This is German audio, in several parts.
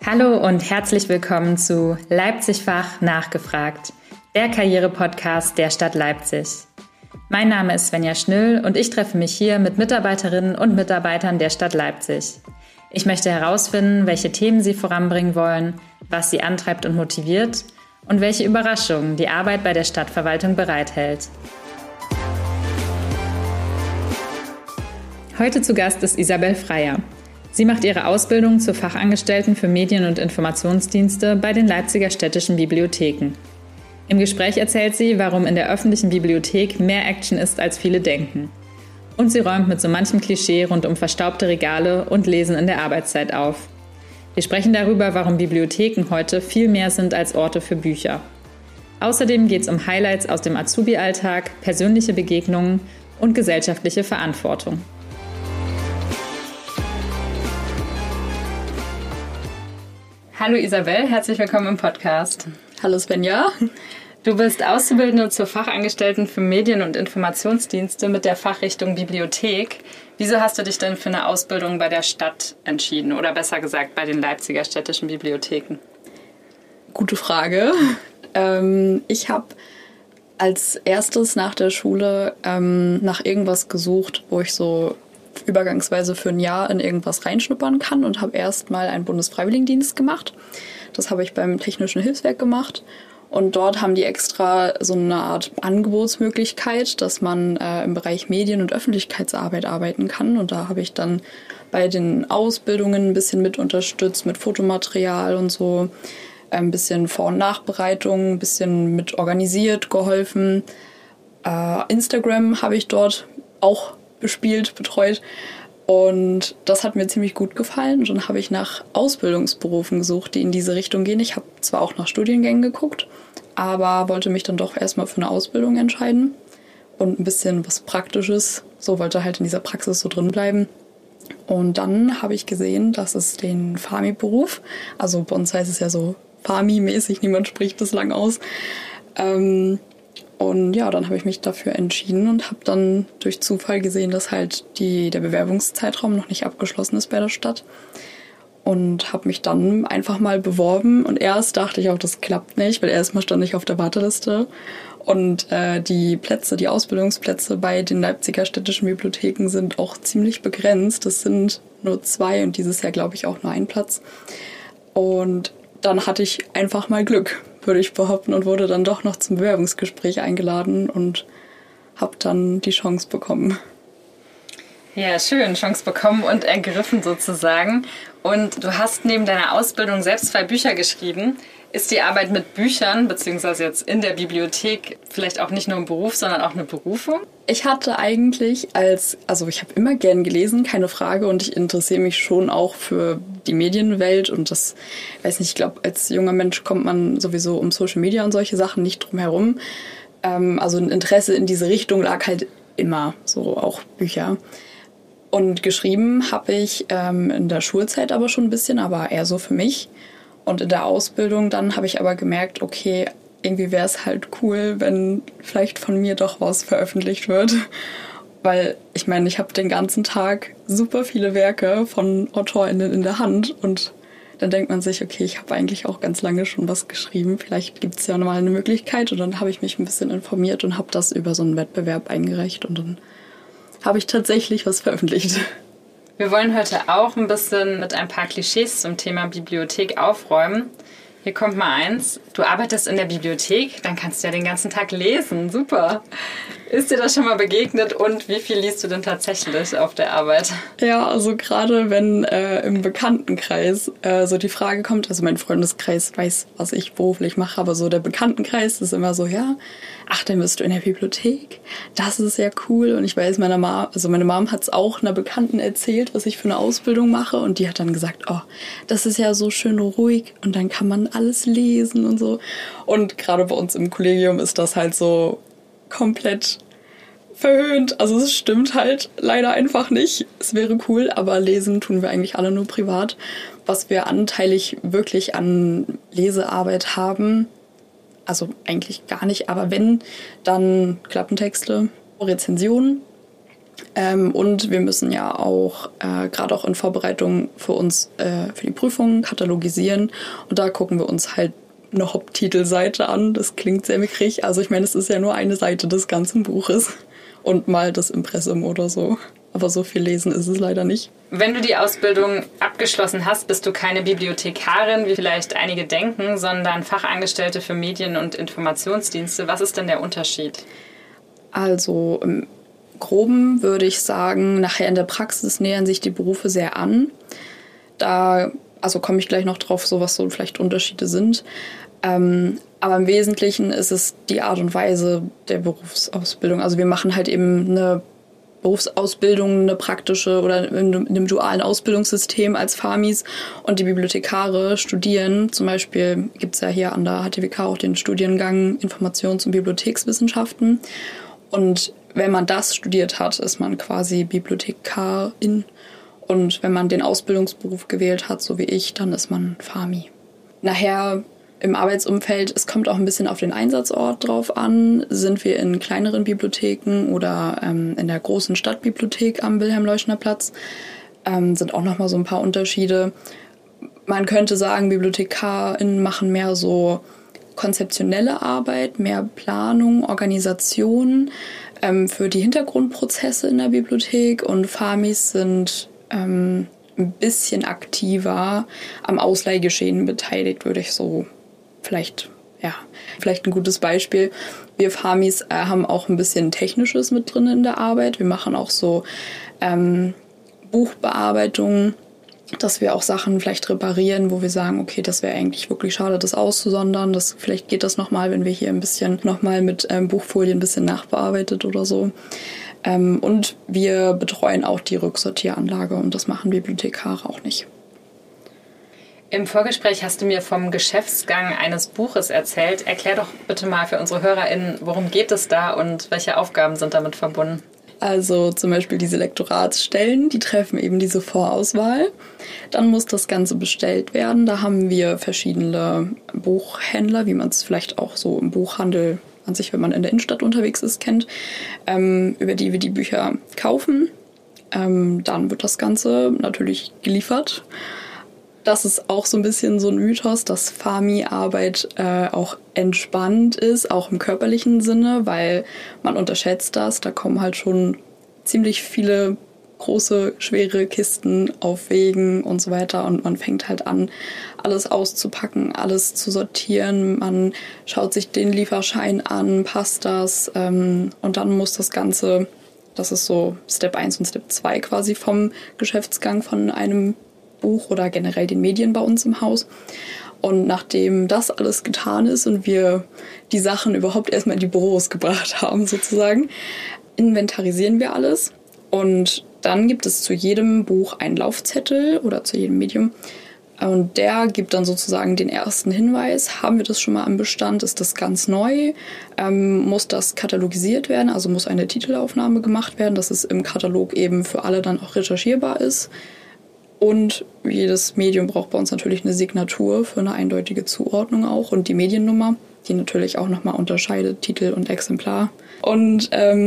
Hallo und herzlich willkommen zu Leipzig-Fach nachgefragt, der Karriere-Podcast der Stadt Leipzig. Mein Name ist Svenja Schnüll und ich treffe mich hier mit Mitarbeiterinnen und Mitarbeitern der Stadt Leipzig. Ich möchte herausfinden, welche Themen sie voranbringen wollen, was sie antreibt und motiviert und welche Überraschungen die Arbeit bei der Stadtverwaltung bereithält. Heute zu Gast ist Isabel Freier. Sie macht ihre Ausbildung zur Fachangestellten für Medien- und Informationsdienste bei den Leipziger städtischen Bibliotheken. Im Gespräch erzählt sie, warum in der öffentlichen Bibliothek mehr Action ist, als viele denken. Und sie räumt mit so manchem Klischee rund um verstaubte Regale und Lesen in der Arbeitszeit auf. Wir sprechen darüber, warum Bibliotheken heute viel mehr sind als Orte für Bücher. Außerdem geht es um Highlights aus dem Azubi-Alltag, persönliche Begegnungen und gesellschaftliche Verantwortung. Hallo Isabel, herzlich willkommen im Podcast. Hallo Svenja. Du bist Auszubildende zur Fachangestellten für Medien- und Informationsdienste mit der Fachrichtung Bibliothek. Wieso hast du dich denn für eine Ausbildung bei der Stadt entschieden oder besser gesagt bei den Leipziger städtischen Bibliotheken? Gute Frage. Ich habe als erstes nach der Schule nach irgendwas gesucht, wo ich so übergangsweise für ein Jahr in irgendwas reinschnuppern kann und habe erst mal einen Bundesfreiwilligendienst gemacht. Das habe ich beim Technischen Hilfswerk gemacht. Und dort haben die extra so eine Art Angebotsmöglichkeit, dass man im Bereich Medien- und Öffentlichkeitsarbeit arbeiten kann. Und da habe ich dann bei den Ausbildungen ein bisschen mit unterstützt, mit Fotomaterial und so, ein bisschen Vor- und Nachbereitung, ein bisschen mit organisiert, geholfen. Instagram habe ich dort auch bespielt, betreut. Und das hat mir ziemlich gut gefallen. Und dann habe ich nach Ausbildungsberufen gesucht, die in diese Richtung gehen. Ich habe zwar auch nach Studiengängen geguckt, aber wollte mich dann doch erstmal für eine Ausbildung entscheiden und ein bisschen was Praktisches. So wollte halt in dieser Praxis so drin bleiben. Und dann habe ich gesehen, dass es den Fami-Beruf, also bei uns heißt es ja so Fami-mäßig, niemand spricht das lang aus. Und ja, dann habe ich mich dafür entschieden und habe dann durch Zufall gesehen, dass halt der Bewerbungszeitraum noch nicht abgeschlossen ist bei der Stadt. Und habe mich dann einfach mal beworben. Und erst dachte ich auch, das klappt nicht, weil erstmal stand ich auf der Warteliste. Und die Ausbildungsplätze bei den Leipziger städtischen Bibliotheken sind auch ziemlich begrenzt. Das sind nur 2 und dieses Jahr, glaube ich, auch nur 1 Platz. Und dann hatte ich einfach mal Glück, würde ich behaupten, und wurde dann doch noch zum Bewerbungsgespräch eingeladen und habe dann die Chance bekommen. Ja, schön, Chance bekommen und ergriffen sozusagen. Und du hast neben deiner Ausbildung selbst 2 Bücher geschrieben. Ist die Arbeit mit Büchern, beziehungsweise jetzt in der Bibliothek, vielleicht auch nicht nur ein Beruf, sondern auch eine Berufung? Ich hatte eigentlich ich habe immer gern gelesen, keine Frage, und ich interessiere mich schon auch für die Medienwelt und das, ich glaube, als junger Mensch kommt man sowieso um Social Media und solche Sachen nicht drum herum. Also ein Interesse in diese Richtung lag halt immer, so auch Bücher. Und geschrieben habe ich in der Schulzeit aber schon ein bisschen, aber eher so für mich. Und in der Ausbildung dann habe ich aber gemerkt, okay, irgendwie wäre es halt cool, wenn vielleicht von mir doch was veröffentlicht wird. Weil ich meine, ich habe den ganzen Tag super viele Werke von AutorInnen in der Hand und dann denkt man sich, okay, ich habe eigentlich auch ganz lange schon was geschrieben. Vielleicht gibt es ja nochmal eine Möglichkeit. Und dann habe ich mich ein bisschen informiert und habe das über so einen Wettbewerb eingereicht und dann habe ich tatsächlich was veröffentlicht. Wir wollen heute auch ein bisschen mit ein paar Klischees zum Thema Bibliothek aufräumen. Hier kommt mal eins. Du arbeitest in der Bibliothek, dann kannst du ja den ganzen Tag lesen. Super. Ist dir das schon mal begegnet und wie viel liest du denn tatsächlich auf der Arbeit? Ja, also gerade wenn im Bekanntenkreis so die Frage kommt, also mein Freundeskreis weiß, was ich beruflich mache, aber so der Bekanntenkreis ist immer so, ja, ach, dann bist du in der Bibliothek. Das ist ja cool. Und ich weiß, meine Mom hat es auch einer Bekannten erzählt, was ich für eine Ausbildung mache. Und die hat dann gesagt, oh, das ist ja so schön ruhig und dann kann man alles lesen und so. Und gerade bei uns im Kollegium ist das halt so komplett verhöhnt. Also es stimmt halt leider einfach nicht. Es wäre cool, aber lesen tun wir eigentlich alle nur privat. Was wir anteilig wirklich an Lesearbeit haben, also eigentlich gar nicht, aber wenn, dann Klappentexte, Rezensionen Und wir müssen ja auch, gerade auch in Vorbereitung für uns, für die Prüfungen katalogisieren. Und da gucken wir uns halt eine Haupttitelseite an. Das klingt sehr mickrig. Also ich meine, es ist ja nur eine Seite des ganzen Buches und mal das Impressum oder so. Aber so viel lesen ist es leider nicht. Wenn du die Ausbildung abgeschlossen hast, bist du keine Bibliothekarin, wie vielleicht einige denken, sondern Fachangestellte für Medien- und Informationsdienste. Was ist denn der Unterschied? Also im Groben würde ich sagen, nachher in der Praxis nähern sich die Berufe sehr an. Da komme ich gleich noch drauf, so was so vielleicht Unterschiede sind. Aber im Wesentlichen ist es die Art und Weise der Berufsausbildung. Also wir machen halt eben eine Berufsausbildung, eine praktische oder in einem dualen Ausbildungssystem als Famis, und die Bibliothekare studieren. Zum Beispiel gibt es ja hier an der HTWK auch den Studiengang Informations- und Bibliothekswissenschaften. Und wenn man das studiert hat, ist man quasi Bibliothekarin. Und wenn man den Ausbildungsberuf gewählt hat, so wie ich, dann ist man Fami. Nachher im Arbeitsumfeld, es kommt auch ein bisschen auf den Einsatzort drauf an. Sind wir in kleineren Bibliotheken oder in der großen Stadtbibliothek am Wilhelm-Leuschner-Platz, sind auch nochmal so ein paar Unterschiede. Man könnte sagen, BibliothekarInnen machen mehr so konzeptionelle Arbeit, mehr Planung, Organisation für die Hintergrundprozesse in der Bibliothek, und Famis sind ein bisschen aktiver am Ausleihgeschehen beteiligt, würde ich so vielleicht ein gutes Beispiel. Wir Famis haben auch ein bisschen Technisches mit drin in der Arbeit. Wir machen auch so Buchbearbeitungen, dass wir auch Sachen vielleicht reparieren, wo wir sagen, okay, das wäre eigentlich wirklich schade, das auszusondern. Vielleicht geht das nochmal, wenn wir hier ein bisschen nochmal mit Buchfolien ein bisschen nachbearbeitet oder so. Und wir betreuen auch die Rücksortieranlage, und das machen Bibliothekare auch nicht. Im Vorgespräch hast du mir vom Geschäftsgang eines Buches erzählt. Erklär doch bitte mal für unsere HörerInnen, worum geht es da und welche Aufgaben sind damit verbunden? Also zum Beispiel diese Lektoratsstellen, die treffen eben diese Vorauswahl. Dann muss das Ganze bestellt werden. Da haben wir verschiedene Buchhändler, wie man es vielleicht auch so im Buchhandel an sich, wenn man in der Innenstadt unterwegs ist, kennt, über die wir die Bücher kaufen. Dann wird das Ganze natürlich geliefert. Das ist auch so ein bisschen so ein Mythos, dass Fami-Arbeit auch entspannt ist, auch im körperlichen Sinne, weil man unterschätzt das. Da kommen halt schon ziemlich viele große, schwere Kisten auf Wegen und so weiter, und man fängt halt an, alles auszupacken, alles zu sortieren. Man schaut sich den Lieferschein an, passt das, und dann muss das Ganze, das ist so Step 1 und Step 2 quasi vom Geschäftsgang von einem Buch oder generell den Medien bei uns im Haus. Und nachdem das alles getan ist und wir die Sachen überhaupt erstmal in die Büros gebracht haben sozusagen, inventarisieren wir alles, und dann gibt es zu jedem Buch einen Laufzettel oder zu jedem Medium, und der gibt dann sozusagen den ersten Hinweis. Haben wir das schon mal am Bestand? Ist das ganz neu? Muss das katalogisiert werden? Also muss eine Titelaufnahme gemacht werden, dass es im Katalog eben für alle dann auch recherchierbar ist. Und jedes Medium braucht bei uns natürlich eine Signatur für eine eindeutige Zuordnung auch, und die Mediennummer, die natürlich auch nochmal unterscheidet, Titel und Exemplar. Und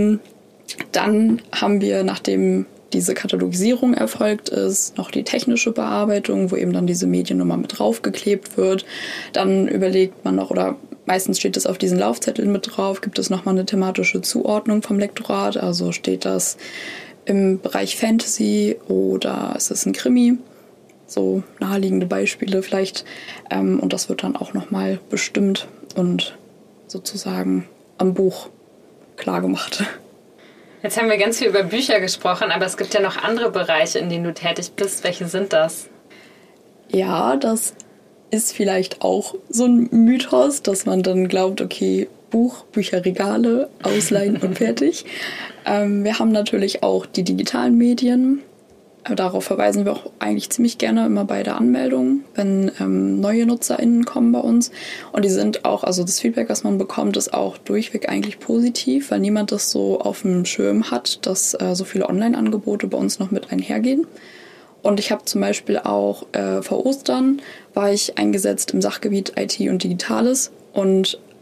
dann haben wir, nachdem diese Katalogisierung erfolgt ist, noch die technische Bearbeitung, wo eben dann diese Mediennummer mit draufgeklebt wird. Dann überlegt man noch, oder meistens steht das auf diesen Laufzetteln mit drauf, gibt es nochmal eine thematische Zuordnung vom Lektorat, also steht das im Bereich Fantasy oder ist es ein Krimi? So naheliegende Beispiele vielleicht. Und das wird dann auch nochmal bestimmt und sozusagen am Buch klargemacht. Jetzt haben wir ganz viel über Bücher gesprochen, aber es gibt ja noch andere Bereiche, in denen du tätig bist. Welche sind das? Ja, das ist vielleicht auch so ein Mythos, dass man dann glaubt, okay, Bücherregale ausleihen und fertig. Wir haben natürlich auch die digitalen Medien. Darauf verweisen wir auch eigentlich ziemlich gerne immer bei der Anmeldung, wenn neue NutzerInnen kommen bei uns. Und die sind auch, also das Feedback, was man bekommt, ist auch durchweg eigentlich positiv, weil niemand das so auf dem Schirm hat, dass so viele Online-Angebote bei uns noch mit einhergehen. Und ich habe zum Beispiel auch vor Ostern war ich eingesetzt im Sachgebiet IT und Digitales und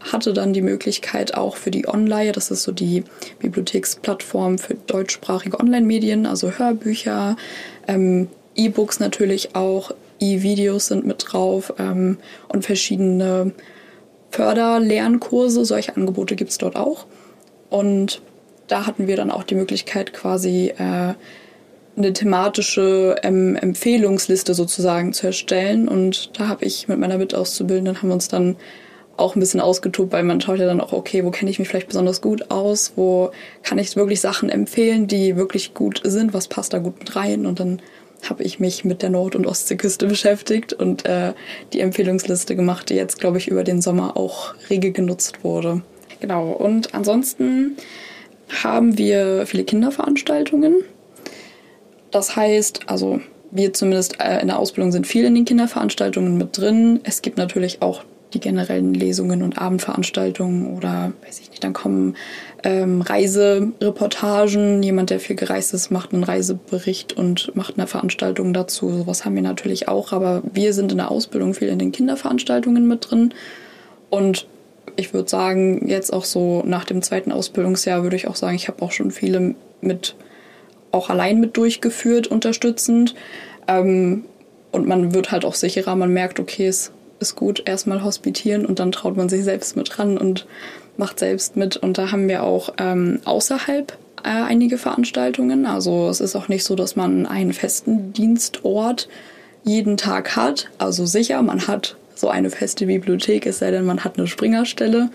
hatte dann die Möglichkeit auch für die Online, das ist so die Bibliotheksplattform für deutschsprachige Online-Medien, also Hörbücher, E-Books natürlich auch, E-Videos sind mit drauf und verschiedene Förderlernkurse, solche Angebote gibt es dort auch. Und da hatten wir dann auch die Möglichkeit, quasi eine thematische Empfehlungsliste sozusagen zu erstellen. Und da habe ich mit meiner Mitauszubildenden, haben wir uns dann auch ein bisschen ausgetobt, weil man schaut ja dann auch, okay, wo kenne ich mich vielleicht besonders gut aus, wo kann ich wirklich Sachen empfehlen, die wirklich gut sind, was passt da gut mit rein. Und dann habe ich mich mit der Nord- und Ostseeküste beschäftigt und die Empfehlungsliste gemacht, die jetzt, glaube ich, über den Sommer auch rege genutzt wurde. Genau, und ansonsten haben wir viele Kinderveranstaltungen. Das heißt, also wir zumindest in der Ausbildung sind viel in den Kinderveranstaltungen mit drin. Es gibt natürlich auch die generellen Lesungen und Abendveranstaltungen oder, weiß ich nicht, dann kommen Reisereportagen. Jemand, der viel gereist ist, macht einen Reisebericht und macht eine Veranstaltung dazu. Sowas haben wir natürlich auch, aber wir sind in der Ausbildung viel in den Kinderveranstaltungen mit drin. Und ich würde sagen, jetzt auch so nach dem 2. Ausbildungsjahr würde ich auch sagen, ich habe auch schon viele auch allein mit durchgeführt, unterstützend. Und man wird halt auch sicherer, man merkt, okay, es ist gut, erstmal hospitieren und dann traut man sich selbst mit ran und macht selbst mit. Und da haben wir auch außerhalb einige Veranstaltungen. Also es ist auch nicht so, dass man einen festen Dienstort jeden Tag hat. Also sicher, man hat so eine feste Bibliothek, es sei denn, man hat eine Springerstelle.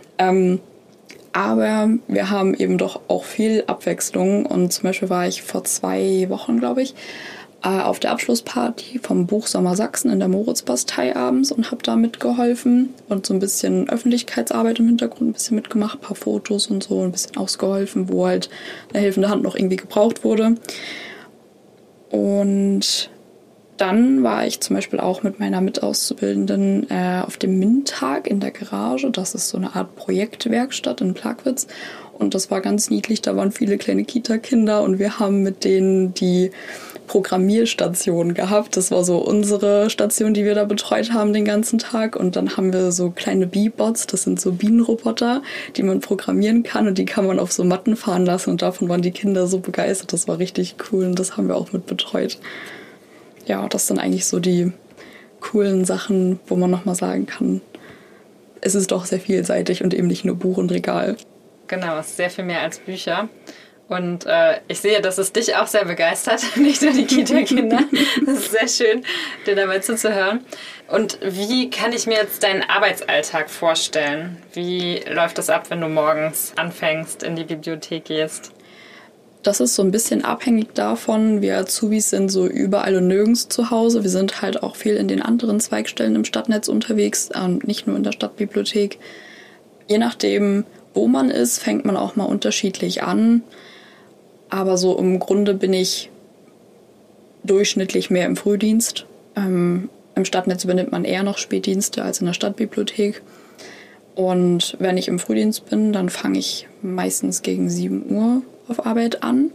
Aber wir haben eben doch auch viel Abwechslung. Und zum Beispiel war ich vor 2 Wochen, glaube ich, auf der Abschlussparty vom Buch Sommer Sachsen in der Moritzbastei abends und habe da mitgeholfen und so ein bisschen Öffentlichkeitsarbeit im Hintergrund ein bisschen mitgemacht, ein paar Fotos und so, ein bisschen ausgeholfen, wo halt eine helfende Hand noch irgendwie gebraucht wurde. Und dann war ich zum Beispiel auch mit meiner Mitauszubildenden auf dem MINT-Tag in der Garage. Das ist so eine Art Projektwerkstatt in Plagwitz. Und das war ganz niedlich. Da waren viele kleine Kita-Kinder und wir haben mit denen die Programmierstation gehabt. Das war so unsere Station, die wir da betreut haben den ganzen Tag. Und dann haben wir so kleine Bee-Bots, das sind so Bienenroboter, die man programmieren kann und die kann man auf so Matten fahren lassen. Und davon waren die Kinder so begeistert. Das war richtig cool und das haben wir auch mit betreut. Ja, das sind eigentlich so die coolen Sachen, wo man nochmal sagen kann, es ist doch sehr vielseitig und eben nicht nur Buch und Regal. Genau, es ist sehr viel mehr als Bücher. Und ich sehe, dass es dich auch sehr begeistert, nicht nur die Kita-Kinder. Das ist sehr schön, dir dabei zuzuhören. Und wie kann ich mir jetzt deinen Arbeitsalltag vorstellen? Wie läuft das ab, wenn du morgens anfängst, in die Bibliothek gehst? Das ist so ein bisschen abhängig davon. Wir Azubis sind so überall und nirgends zu Hause. Wir sind halt auch viel in den anderen Zweigstellen im Stadtnetz unterwegs, nicht nur in der Stadtbibliothek. Je nachdem, wo man ist, fängt man auch mal unterschiedlich an. Aber so im Grunde bin ich durchschnittlich mehr im Frühdienst. Im Stadtnetz übernimmt man eher noch Spätdienste als in der Stadtbibliothek. Und wenn ich im Frühdienst bin, dann fange ich meistens gegen 7 Uhr auf Arbeit an.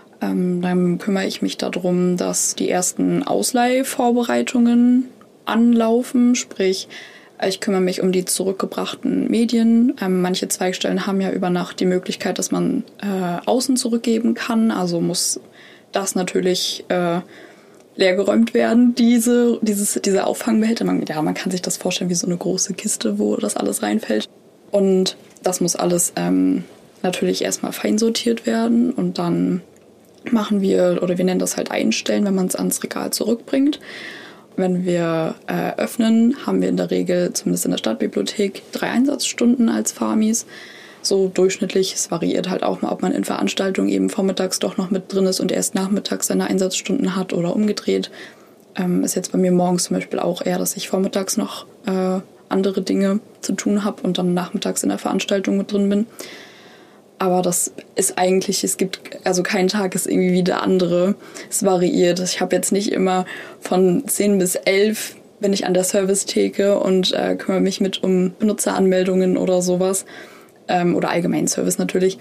Dann kümmere ich mich darum, dass die ersten Ausleihvorbereitungen anlaufen, sprich, ich kümmere mich um die zurückgebrachten Medien. Manche Zweigstellen haben ja über Nacht die Möglichkeit, dass man außen zurückgeben kann. Also muss das natürlich leergeräumt werden, diese Auffangbehälter. Man kann sich das vorstellen wie so eine große Kiste, wo das alles reinfällt. Und das muss alles natürlich erstmal fein sortiert werden. Und dann machen wir, oder wir nennen das halt einstellen, wenn man es ans Regal zurückbringt. Wenn wir öffnen, haben wir in der Regel, zumindest in der Stadtbibliothek, 3 Einsatzstunden als Famis. So durchschnittlich, es variiert halt auch mal, ob man in Veranstaltungen eben vormittags doch noch mit drin ist und erst nachmittags seine Einsatzstunden hat oder umgedreht. Ist jetzt bei mir morgens zum Beispiel auch eher, dass ich vormittags noch andere Dinge zu tun habe und dann nachmittags in der Veranstaltung mit drin bin. Aber das ist eigentlich, es gibt, also kein Tag ist irgendwie wie der andere. Es variiert. Ich habe jetzt nicht immer von 10 bis 11 bin ich an der Servicetheke und kümmere mich um Benutzeranmeldungen oder sowas. Oder allgemeinen Service natürlich.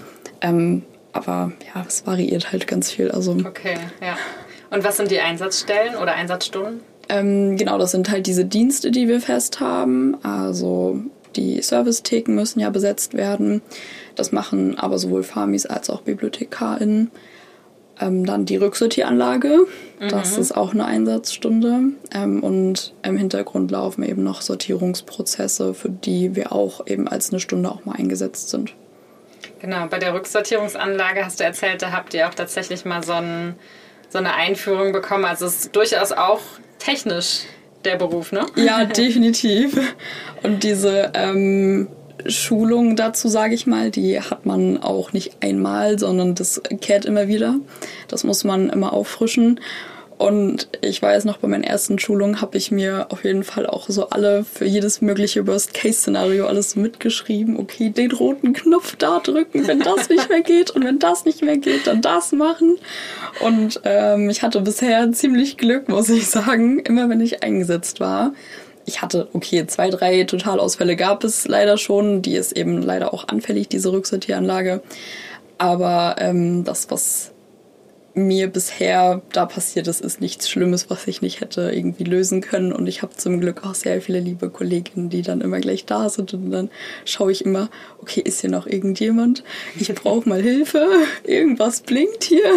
Aber ja, es variiert halt ganz viel. Also, okay, ja. Und was sind die Einsatzstellen oder Einsatzstunden? Genau, das sind halt diese Dienste, die wir fest haben. Also die Servicetheken müssen ja besetzt werden. Das machen aber sowohl Famis als auch BibliothekarInnen. Dann die Rücksortieranlage, das ist auch eine Einsatzstunde. Und im Hintergrund laufen eben noch Sortierungsprozesse, für die wir auch eben als eine Stunde auch mal eingesetzt sind. Genau, bei der Rücksortierungsanlage hast du erzählt, da habt ihr auch tatsächlich mal so eine Einführung bekommen. Also es ist durchaus auch technisch der Beruf, ne? Ja, definitiv. Und diese Schulung dazu, sage ich mal, die hat man auch nicht einmal, sondern das kehrt immer wieder. Das muss man immer auffrischen. Und ich weiß noch, bei meinen ersten Schulungen habe ich mir auf jeden Fall auch so alle für jedes mögliche Worst-Case-Szenario alles so mitgeschrieben. Okay, den roten Knopf da drücken, wenn das nicht mehr geht. Und wenn das nicht mehr geht, dann das machen. Und ich hatte bisher ziemlich Glück, muss ich sagen, immer wenn ich eingesetzt war. Ich hatte, 2, 3 Totalausfälle gab es leider schon. Die ist eben leider auch anfällig, diese Rücksortieranlage. Aber das, was mir bisher da passiert ist nichts Schlimmes, was ich nicht hätte irgendwie lösen können. Und ich habe zum Glück auch sehr viele liebe Kolleginnen, die dann immer gleich da sind. Und dann schaue ich immer, okay, ist hier noch irgendjemand? Ich brauche mal Hilfe. Irgendwas blinkt hier.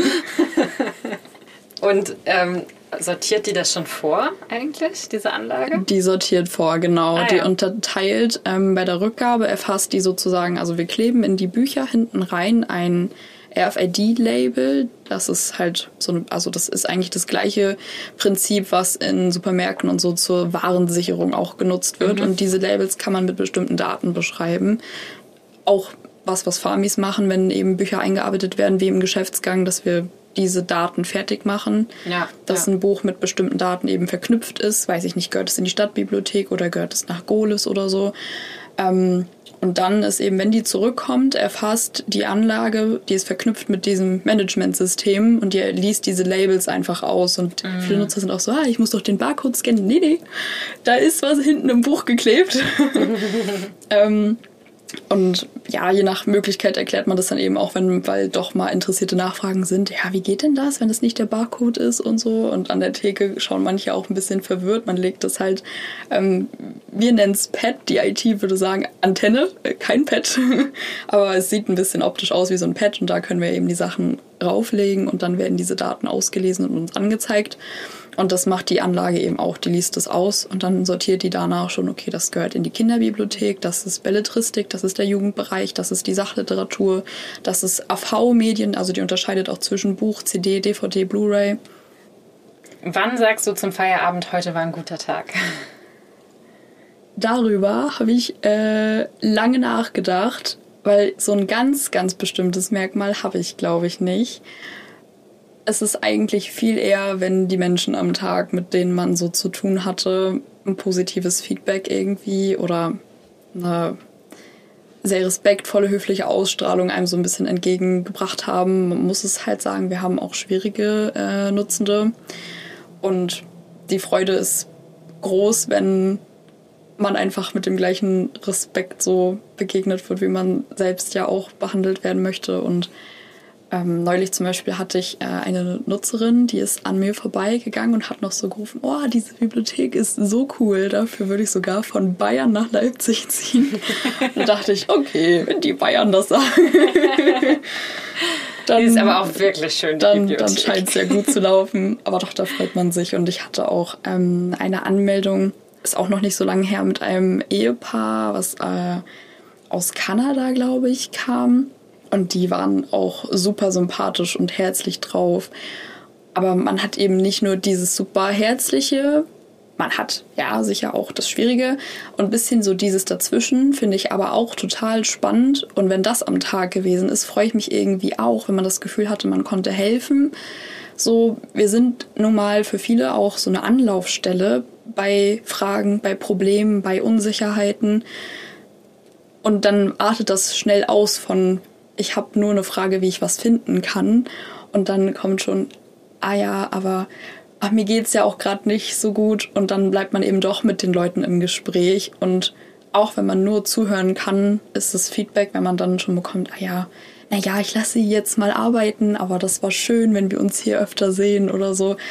Und sortiert die das schon vor eigentlich, diese Anlage? Die sortiert vor, genau. Ah, die ja. unterteilt bei der Rückgabe, erfasst die sozusagen, also wir kleben in die Bücher hinten rein ein RFID-Label. Das ist halt das ist eigentlich das gleiche Prinzip, was in Supermärkten und so zur Warensicherung auch genutzt wird. Und diese Labels kann man mit bestimmten Daten beschreiben. Auch was Famis machen, wenn eben Bücher eingearbeitet werden, wie im Geschäftsgang, dass wir diese Daten fertig machen, dass ein Buch mit bestimmten Daten eben verknüpft ist. Weiß ich nicht, gehört es in die Stadtbibliothek oder gehört es nach Gohlis oder so. Und dann ist eben, wenn die zurückkommt, erfasst die Anlage, die ist verknüpft mit diesem Managementsystem und die liest diese Labels einfach aus. Und viele Nutzer sind auch so, ich muss doch den Barcode scannen. Nee, da ist was hinten im Buch geklebt. Und ja, je nach Möglichkeit erklärt man das dann eben auch, weil doch mal interessierte Nachfragen sind. Ja, wie geht denn das, wenn das nicht der Barcode ist und so? Und an der Theke schauen manche auch ein bisschen verwirrt. Man legt das halt, wir nennen es Pad, die IT würde sagen Antenne, kein Pad. Aber es sieht ein bisschen optisch aus wie so ein Pad und da können wir eben die Sachen rauflegen und dann werden diese Daten ausgelesen und uns angezeigt. Und das macht die Anlage eben auch, die liest das aus und dann sortiert die danach schon, okay, das gehört in die Kinderbibliothek, das ist Belletristik, das ist der Jugendbereich, das ist die Sachliteratur, das ist AV-Medien, also die unterscheidet auch zwischen Buch, CD, DVD, Blu-ray. Wann sagst du zum Feierabend, heute war ein guter Tag? Darüber habe ich lange nachgedacht, weil so ein ganz, ganz bestimmtes Merkmal habe ich, glaube ich, nicht. Es ist eigentlich viel eher, wenn die Menschen am Tag, mit denen man so zu tun hatte, ein positives Feedback irgendwie oder eine sehr respektvolle, höfliche Ausstrahlung einem so ein bisschen entgegengebracht haben. Man muss es halt sagen, wir haben auch schwierige Nutzende. Und die Freude ist groß, wenn man einfach mit dem gleichen Respekt so begegnet wird, wie man selbst ja auch behandelt werden möchte. Und neulich zum Beispiel hatte ich eine Nutzerin, die ist an mir vorbeigegangen und hat noch so gerufen, diese Bibliothek ist so cool, dafür würde ich sogar von Bayern nach Leipzig ziehen. Da dachte ich, okay, wenn die Bayern das sagen. Dann, die ist aber auch wirklich schön, die Bibliothek. Dann scheint es ja gut zu laufen. Aber doch, da freut man sich. Und ich hatte auch eine Anmeldung, ist auch noch nicht so lange her, mit einem Ehepaar, was aus Kanada, glaube ich, kam. Und die waren auch super sympathisch und herzlich drauf. Aber man hat eben nicht nur dieses super Herzliche, man hat ja sicher auch das Schwierige. Und ein bisschen so dieses Dazwischen finde ich aber auch total spannend. Und wenn das am Tag gewesen ist, freue ich mich irgendwie auch, wenn man das Gefühl hatte, man konnte helfen. So, wir sind nun mal für viele auch so eine Anlaufstelle bei Fragen, bei Problemen, bei Unsicherheiten. Und dann artet das schnell aus von, ich habe nur eine Frage, wie ich was finden kann. Und dann kommt schon, aber mir geht's ja auch gerade nicht so gut. Und dann bleibt man eben doch mit den Leuten im Gespräch. Und auch wenn man nur zuhören kann, ist das Feedback, wenn man dann schon bekommt, ich lasse sie jetzt mal arbeiten, aber das war schön, wenn wir uns hier öfter sehen oder so.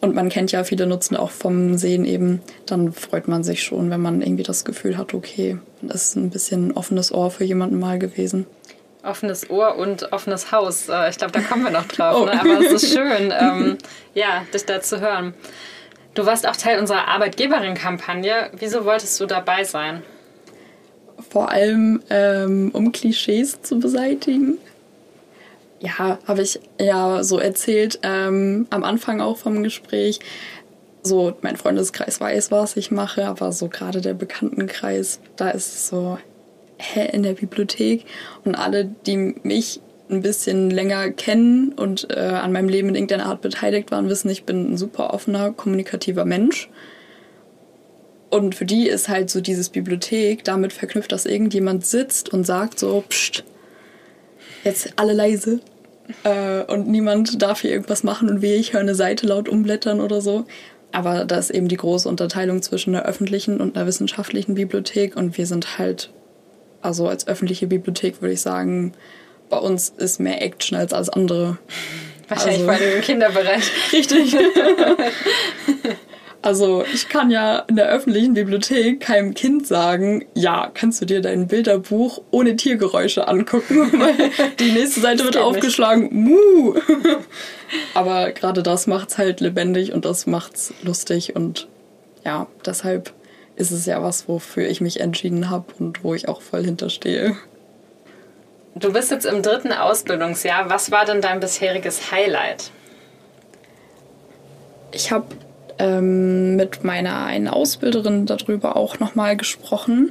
Und man kennt ja viele Nutzen auch vom Sehen eben. Dann freut man sich schon, wenn man irgendwie das Gefühl hat, okay, das ist ein bisschen ein offenes Ohr für jemanden mal gewesen. Offenes Ohr und offenes Haus. Ich glaube, da kommen wir noch drauf. Ne? Aber es ist schön, dich da zu hören. Du warst auch Teil unserer Arbeitgeberin-Kampagne. Wieso wolltest du dabei sein? Vor allem, um Klischees zu beseitigen. Ja, habe ich ja so erzählt, am Anfang auch vom Gespräch. So, mein Freundeskreis weiß, was ich mache, aber so gerade der Bekanntenkreis, da ist es so, in der Bibliothek. Und alle, die mich ein bisschen länger kennen und an meinem Leben in irgendeiner Art beteiligt waren, wissen, ich bin ein super offener, kommunikativer Mensch. Und für die ist halt so dieses Bibliothek damit verknüpft, dass irgendjemand sitzt und sagt so, pst, jetzt alle leise. Und niemand darf hier irgendwas machen und ich höre eine Seite laut umblättern oder so. Aber da ist eben die große Unterteilung zwischen einer öffentlichen und einer wissenschaftlichen Bibliothek. Und wir sind halt, also als öffentliche Bibliothek würde ich sagen, bei uns ist mehr Action als alles andere. Wahrscheinlich bei dem Kinderbereich. Richtig. Also ich kann ja in der öffentlichen Bibliothek keinem Kind sagen, ja, kannst du dir dein Bilderbuch ohne Tiergeräusche angucken, weil die nächste Seite wird aufgeschlagen, Muh. Aber gerade das macht's halt lebendig und das macht's lustig und ja, deshalb ist es ja was, wofür ich mich entschieden habe und wo ich auch voll hinterstehe. Du bist jetzt im 3. Ausbildungsjahr. Was war denn dein bisheriges Highlight? Ich habe mit meiner einen Ausbilderin darüber auch nochmal gesprochen,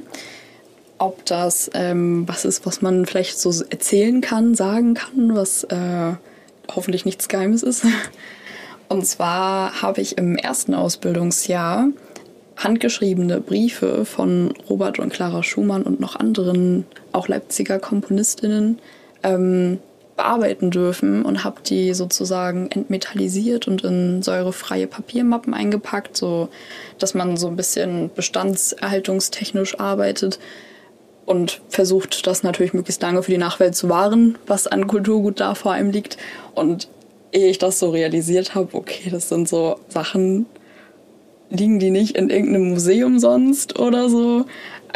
ob das was ist, was man vielleicht so erzählen kann, sagen kann, was hoffentlich nichts Geheimes ist. Und zwar habe ich im 1. Ausbildungsjahr handgeschriebene Briefe von Robert und Clara Schumann und noch anderen, auch Leipziger Komponistinnen, bearbeiten dürfen und habe die sozusagen entmetallisiert und in säurefreie Papiermappen eingepackt, so dass man so ein bisschen bestandserhaltungstechnisch arbeitet und versucht, das natürlich möglichst lange für die Nachwelt zu wahren, was an Kulturgut da vor allem liegt. Und ehe ich das so realisiert habe, okay, das sind so Sachen, liegen die nicht in irgendeinem Museum sonst oder so?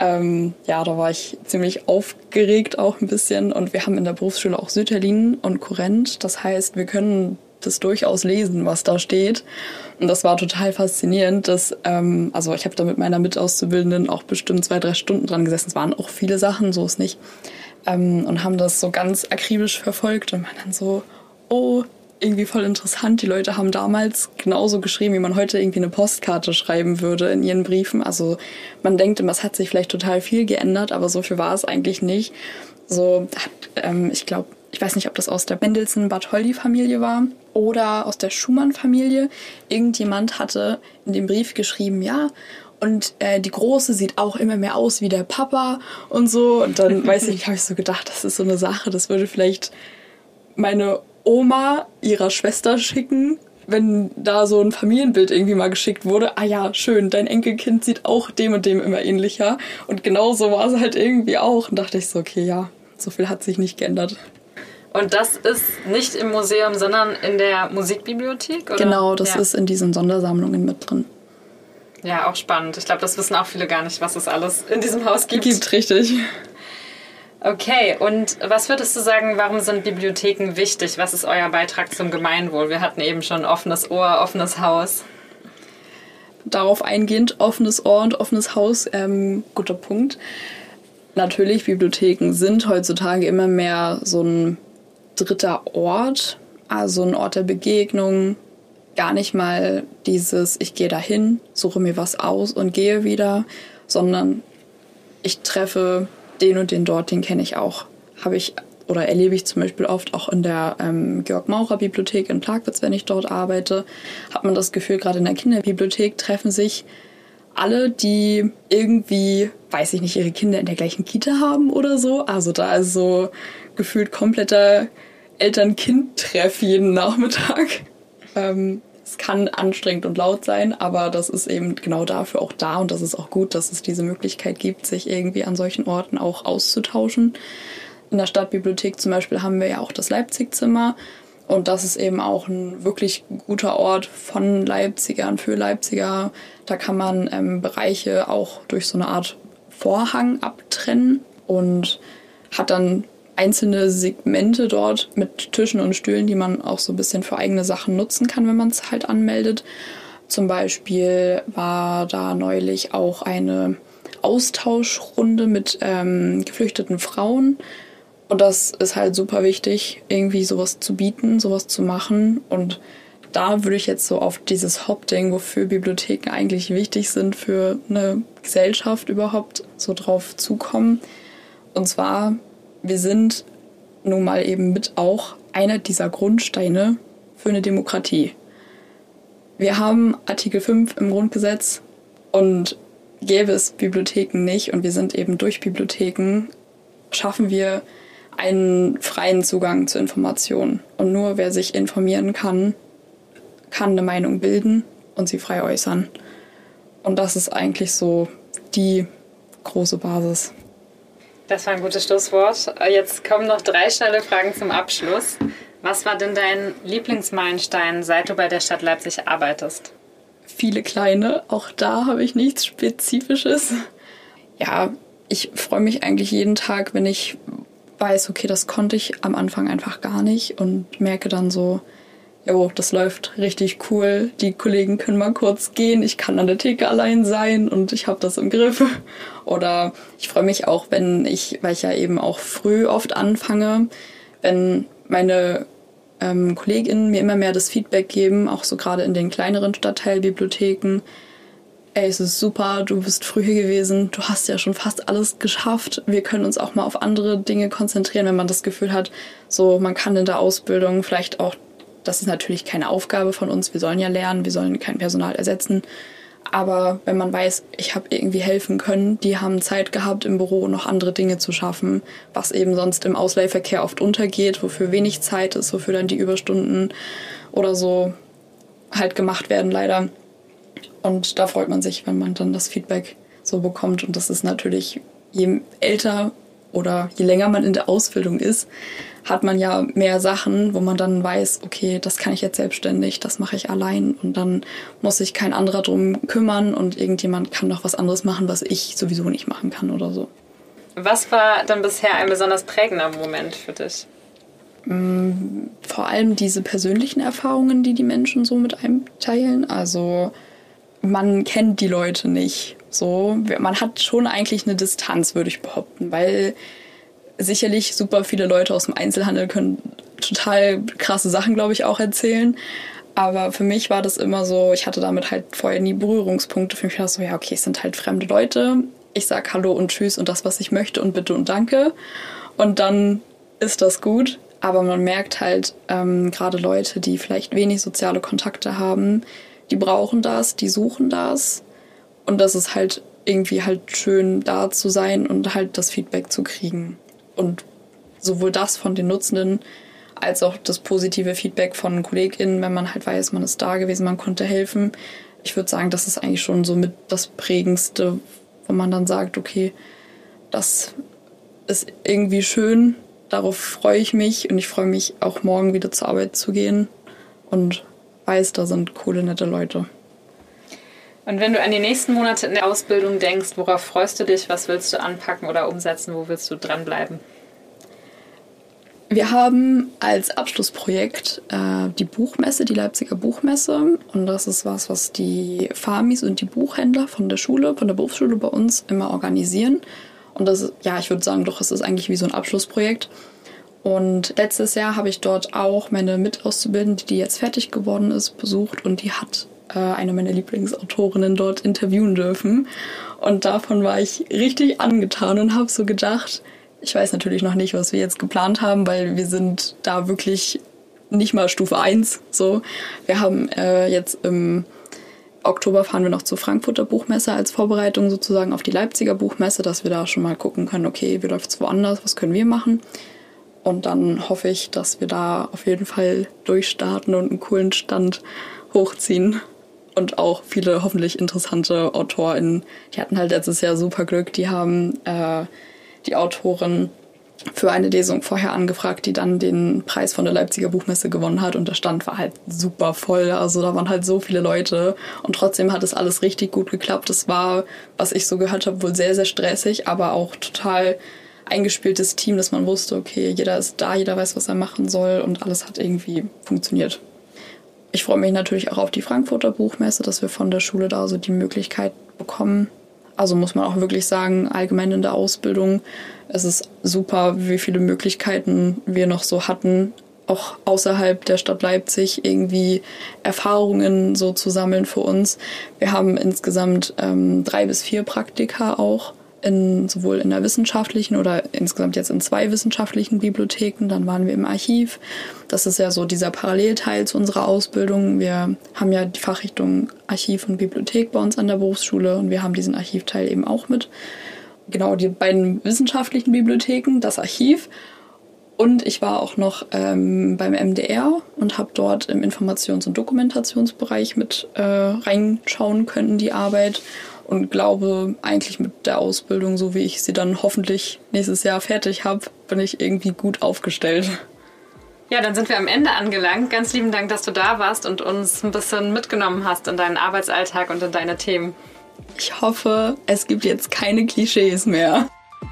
Ja, da war ich ziemlich aufgeregt auch ein bisschen. Und wir haben in der Berufsschule auch Sütterlin und Kurrent. Das heißt, wir können das durchaus lesen, was da steht. Und das war total faszinierend. Dass, also ich habe da mit meiner Mitauszubildenden auch bestimmt 2-3 Stunden dran gesessen. Es waren auch viele Sachen, so ist nicht. Und haben das so ganz akribisch verfolgt. Und man dann so, oh, irgendwie voll interessant. Die Leute haben damals genauso geschrieben, wie man heute irgendwie eine Postkarte schreiben würde in ihren Briefen. Also man denkt immer, es hat sich vielleicht total viel geändert, aber so viel war es eigentlich nicht. So ich glaube, ich weiß nicht, ob das aus der Mendelssohn-Bartholdy-Familie war oder aus der Schumann-Familie. Irgendjemand hatte in dem Brief geschrieben, ja, und die Große sieht auch immer mehr aus wie der Papa und so. Und dann, weiß ich, habe ich so gedacht, das ist so eine Sache, das würde vielleicht meine Oma ihrer Schwester schicken, wenn da so ein Familienbild irgendwie mal geschickt wurde. Ah ja, schön, dein Enkelkind sieht auch dem und dem immer ähnlicher. Und genau so war es halt irgendwie auch. Und dachte ich so, okay, ja, so viel hat sich nicht geändert. Und das ist nicht im Museum, sondern in der Musikbibliothek, oder? Genau, das ist in diesen Sondersammlungen mit drin. Ja, auch spannend. Ich glaube, das wissen auch viele gar nicht, was es alles in diesem Haus gibt. Gibt, richtig. Okay, und was würdest du sagen, warum sind Bibliotheken wichtig? Was ist euer Beitrag zum Gemeinwohl? Wir hatten eben schon offenes Ohr, offenes Haus. Darauf eingehend, offenes Ohr und offenes Haus, guter Punkt. Natürlich, Bibliotheken sind heutzutage immer mehr so ein dritter Ort, also ein Ort der Begegnung. Gar nicht mal dieses, ich gehe dahin, suche mir was aus und gehe wieder, sondern ich treffe den und den dort, den kenne ich auch. Erlebe ich zum Beispiel oft auch in der Georg-Maurer-Bibliothek in Plagwitz, wenn ich dort arbeite, hat man das Gefühl, gerade in der Kinderbibliothek treffen sich alle, die irgendwie, weiß ich nicht, ihre Kinder in der gleichen Kita haben oder so. Also da ist so gefühlt kompletter Eltern-Kind-Treff jeden Nachmittag. Es kann anstrengend und laut sein, aber das ist eben genau dafür auch da und das ist auch gut, dass es diese Möglichkeit gibt, sich irgendwie an solchen Orten auch auszutauschen. In der Stadtbibliothek zum Beispiel haben wir ja auch das Leipzig-Zimmer Und das ist eben auch ein wirklich guter Ort von Leipzigern für Leipziger. Da kann man Bereiche auch durch so eine Art Vorhang abtrennen und hat dann einzelne Segmente dort mit Tischen und Stühlen, die man auch so ein bisschen für eigene Sachen nutzen kann, wenn man es halt anmeldet. Zum Beispiel war da neulich auch eine Austauschrunde mit geflüchteten Frauen. Und das ist halt super wichtig, irgendwie sowas zu bieten, sowas zu machen. Und da würde ich jetzt so auf dieses Hauptding, wofür Bibliotheken eigentlich wichtig sind für eine Gesellschaft überhaupt, so drauf zukommen. Und zwar, wir sind nun mal eben mit auch einer dieser Grundsteine für eine Demokratie. Wir haben Artikel 5 im Grundgesetz und gäbe es Bibliotheken nicht und wir sind eben durch Bibliotheken, schaffen wir einen freien Zugang zu Informationen. Und nur wer sich informieren kann, kann eine Meinung bilden und sie frei äußern. Und das ist eigentlich so die große Basis. Das war ein gutes Schlusswort. Jetzt kommen noch 3 schnelle Fragen zum Abschluss. Was war denn dein Lieblingsmeilenstein, seit du bei der Stadt Leipzig arbeitest? Viele kleine, auch da habe ich nichts Spezifisches. Ja, ich freue mich eigentlich jeden Tag, wenn ich weiß, okay, das konnte ich am Anfang einfach gar nicht und merke dann so, jo, das läuft richtig cool, die Kollegen können mal kurz gehen, ich kann an der Theke allein sein und ich habe das im Griff. Oder ich freue mich auch, weil ich ja eben auch früh oft anfange, wenn meine KollegInnen mir immer mehr das Feedback geben, auch so gerade in den kleineren Stadtteilbibliotheken. Ey, es ist super, du bist früh hier gewesen, du hast ja schon fast alles geschafft. Wir können uns auch mal auf andere Dinge konzentrieren, wenn man das Gefühl hat, so man kann in der Ausbildung vielleicht auch, das ist natürlich keine Aufgabe von uns, wir sollen ja lernen, wir sollen kein Personal ersetzen. Aber wenn man weiß, ich habe irgendwie helfen können, die haben Zeit gehabt im Büro noch andere Dinge zu schaffen, was eben sonst im Ausleihverkehr oft untergeht, wofür wenig Zeit ist, wofür dann die Überstunden oder so halt gemacht werden leider. Und da freut man sich, wenn man dann das Feedback so bekommt. Und das ist natürlich, je älter oder je länger man in der Ausbildung ist, hat man ja mehr Sachen, wo man dann weiß, okay, das kann ich jetzt selbstständig, das mache ich allein. Und dann muss sich kein anderer drum kümmern und irgendjemand kann noch was anderes machen, was ich sowieso nicht machen kann oder so. Was war dann bisher ein besonders prägender Moment für dich? Vor allem diese persönlichen Erfahrungen, die die Menschen so mit einem teilen. Also man kennt die Leute nicht. So, man hat schon eigentlich eine Distanz, würde ich behaupten, weil sicherlich super viele Leute aus dem Einzelhandel können total krasse Sachen, glaube ich, auch erzählen. Aber für mich war das immer so, ich hatte damit halt vorher nie Berührungspunkte. Für mich war das so, ja, okay, es sind halt fremde Leute. Ich sag Hallo und Tschüss und das, was ich möchte und Bitte und Danke. Und dann ist das gut. Aber man merkt halt, gerade Leute, die vielleicht wenig soziale Kontakte haben, die brauchen das, die suchen das. Und das ist halt irgendwie halt schön, da zu sein und halt das Feedback zu kriegen. Und sowohl das von den Nutzenden als auch das positive Feedback von KollegInnen, wenn man halt weiß, man ist da gewesen, man konnte helfen. Ich würde sagen, das ist eigentlich schon so mit das Prägendste, wo man dann sagt, okay, das ist irgendwie schön, darauf freue ich mich und ich freue mich auch morgen wieder zur Arbeit zu gehen und weiß, da sind coole, nette Leute. Und wenn du an die nächsten Monate in der Ausbildung denkst, worauf freust du dich, was willst du anpacken oder umsetzen, wo willst du dranbleiben? Wir haben als Abschlussprojekt die Buchmesse, die Leipziger Buchmesse. Und das ist was die Famis und die Buchhändler von der Schule, von der Berufsschule bei uns immer organisieren. Und das ist, ja, ich würde sagen, doch, es ist eigentlich wie so ein Abschlussprojekt. Und letztes Jahr habe ich dort auch meine Mitauszubildende, die jetzt fertig geworden ist, besucht. Und die hat eine meiner Lieblingsautorinnen dort interviewen dürfen. Und davon war ich richtig angetan und habe so gedacht, ich weiß natürlich noch nicht, was wir jetzt geplant haben, weil wir sind da wirklich nicht mal Stufe 1. So. Wir haben jetzt im Oktober fahren wir noch zur Frankfurter Buchmesse als Vorbereitung sozusagen auf die Leipziger Buchmesse, dass wir da schon mal gucken können, okay, wie läuft es woanders, was können wir machen? Und dann hoffe ich, dass wir da auf jeden Fall durchstarten und einen coolen Stand hochziehen. Und auch viele hoffentlich interessante AutorInnen. Die hatten halt letztes Jahr super Glück. Die haben die Autorin für eine Lesung vorher angefragt, die dann den Preis von der Leipziger Buchmesse gewonnen hat. Und der Stand war halt super voll. Also da waren halt so viele Leute. Und trotzdem hat es alles richtig gut geklappt. Es war, was ich so gehört habe, wohl sehr, sehr stressig, aber auch total eingespieltes Team, dass man wusste, okay, jeder ist da, jeder weiß, was er machen soll und alles hat irgendwie funktioniert. Ich freue mich natürlich auch auf die Frankfurter Buchmesse, dass wir von der Schule da so die Möglichkeit bekommen. Also muss man auch wirklich sagen, allgemein in der Ausbildung, es ist super, wie viele Möglichkeiten wir noch so hatten, auch außerhalb der Stadt Leipzig irgendwie Erfahrungen so zu sammeln für uns. Wir haben insgesamt 3 bis 4 Praktika auch, sowohl in der wissenschaftlichen oder insgesamt jetzt in 2 wissenschaftlichen Bibliotheken. Dann waren wir im Archiv. Das ist ja so dieser Parallelteil zu unserer Ausbildung. Wir haben ja die Fachrichtung Archiv und Bibliothek bei uns an der Berufsschule und wir haben diesen Archivteil eben auch mit. Genau, die beiden wissenschaftlichen Bibliotheken, das Archiv. Und ich war auch noch beim MDR und habe dort im Informations- und Dokumentationsbereich mit reinschauen können in die Arbeit. Und glaube, eigentlich mit der Ausbildung, so wie ich sie dann hoffentlich nächstes Jahr fertig habe, bin ich irgendwie gut aufgestellt. Ja, dann sind wir am Ende angelangt. Ganz lieben Dank, dass du da warst und uns ein bisschen mitgenommen hast in deinen Arbeitsalltag und in deine Themen. Ich hoffe, es gibt jetzt keine Klischees mehr.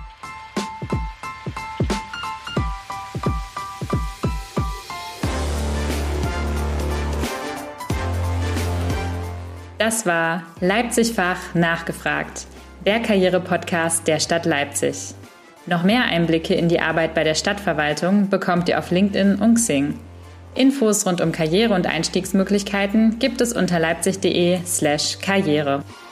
Das war Leipzig-Fach nachgefragt, der Karriere-Podcast der Stadt Leipzig. Noch mehr Einblicke in die Arbeit bei der Stadtverwaltung bekommt ihr auf LinkedIn und Xing. Infos rund um Karriere und Einstiegsmöglichkeiten gibt es unter leipzig.de/karriere.